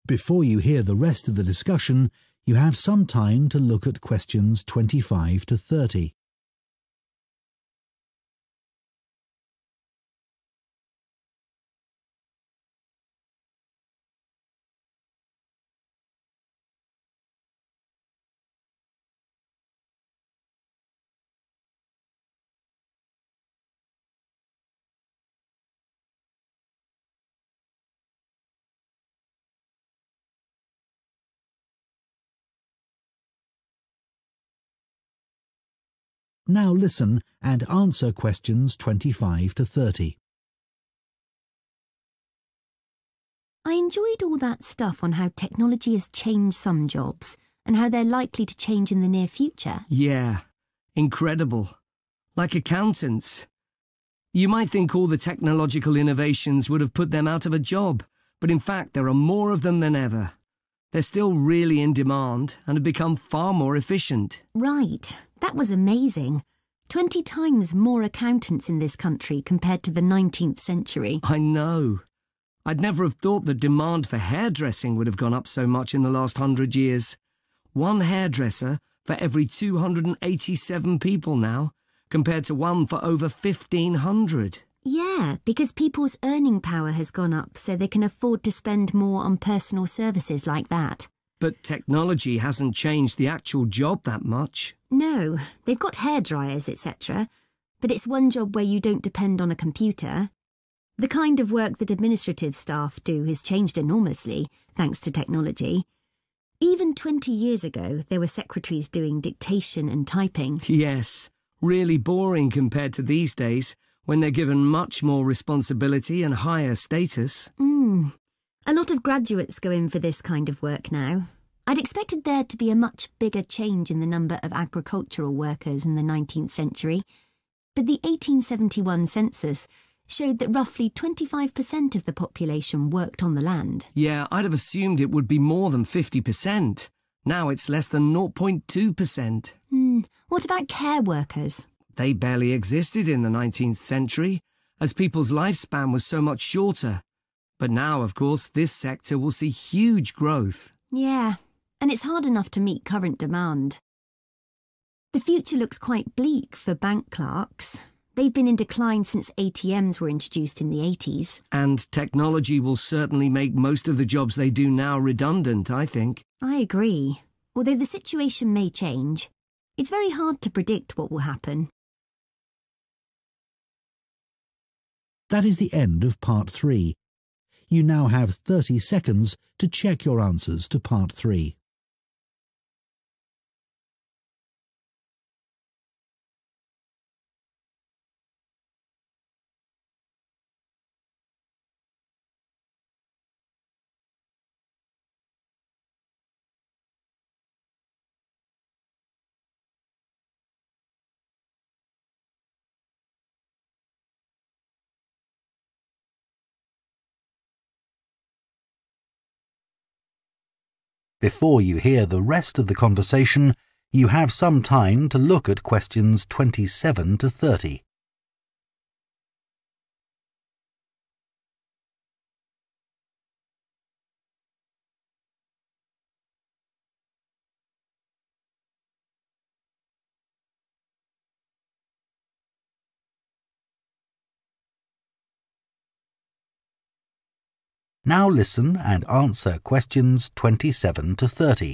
Before you hear the rest of the discussion, you have some time to look at questions 25 to 30. Now listen and answer questions 25 to 30. I enjoyed all that stuff on how technology has changed some jobs and how they're likely to change in the near future. Yeah, incredible. Like accountants. You might think all the technological innovations would have put them out of a job, but in fact there are more of them than ever. They're still really in demand and have become far more efficient. Right, that was amazing. 20 times more accountants in this country compared to the 19th century. I know. I'd never have thought the demand for hairdressing would have gone up so much in the last 100 years. One hairdresser for every 287 people now, compared to one for over 1,500. Yeah, because people's earning power has gone up so they can afford to spend more on personal services like that. But technology hasn't changed the actual job that much. No, they've got hairdryers, etc. But it's one job where you don't depend on a computer. The kind of work that administrative staff do has changed enormously, thanks to technology. Even 20 years ago, there were secretaries doing dictation and typing. Yes, really boring compared to these days, when they're given much more responsibility and higher status. A lot of graduates go in for this kind of work now. I'd expected there to be a much bigger change in the number of agricultural workers in the 19th century, but the 1871 census showed that roughly 25% of the population worked on the land. Yeah, I'd have assumed it would be more than 50%. Now it's less than 0.2%. What about care workers? They barely existed in the 19th century, as people's lifespan was so much shorter. But now, of course, this sector will see huge growth. Yeah, and it's hard enough to meet current demand. The future looks quite bleak for bank clerks. They've been in decline since ATMs were introduced in the 80s. And technology will certainly make most of the jobs they do now redundant, I think. I agree. Although the situation may change, it's very hard to predict what will happen. That is the end of Part 3. You now have 30 seconds to check your answers to Part 3. Before you hear the rest of the conversation, you have some time to look at questions 27 to 30. Now listen and answer questions 27 to 30.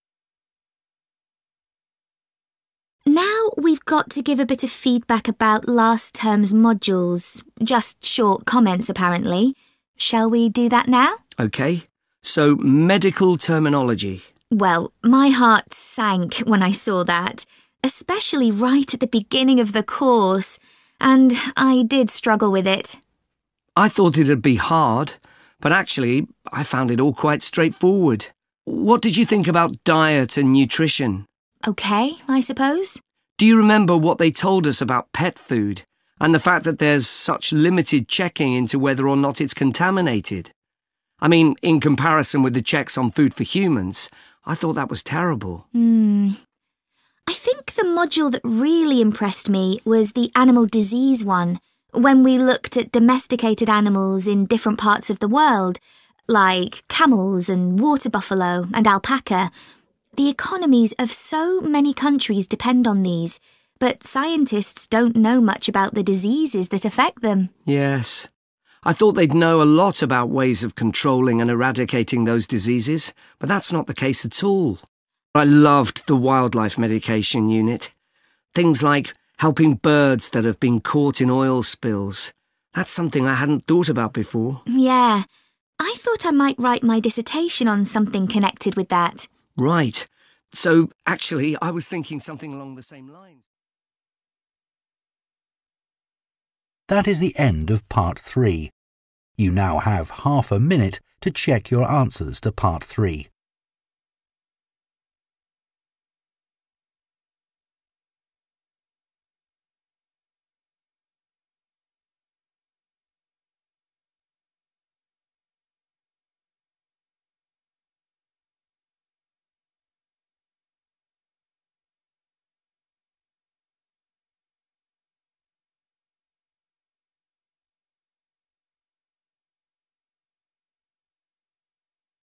Now we've got to give a bit of feedback about last term's modules. Just short comments, apparently. Shall we do that now? OK, so medical terminology. Well, my heart sank when I saw that, especially right at the beginning of the course, and I did struggle with it. I thought it'd be hard, but actually I found it all quite straightforward. What did you think about diet and nutrition? OK, I suppose. Do you remember what they told us about pet food and the fact that there's such limited checking into whether or not it's contaminated? I mean, in comparison with the checks on food for humans, I thought that was terrible. I think the module that really impressed me was the animal disease one, when we looked at domesticated animals in different parts of the world. like camels and water buffalo and alpaca. The economies of so many countries depend on these, but scientists don't know much about the diseases that affect them. Yes. I thought they'd know a lot about ways of controlling and eradicating those diseases, but that's not the case at all. I loved the wildlife medication unit. Things like helping birds that have been caught in oil spills. That's something I hadn't thought about before. Yeah, I thought I might write my dissertation on something connected with that. Right. So, actually, I was thinking something along the same lines. That is the end of Part 3. You now have half a minute to check your answers to Part 3.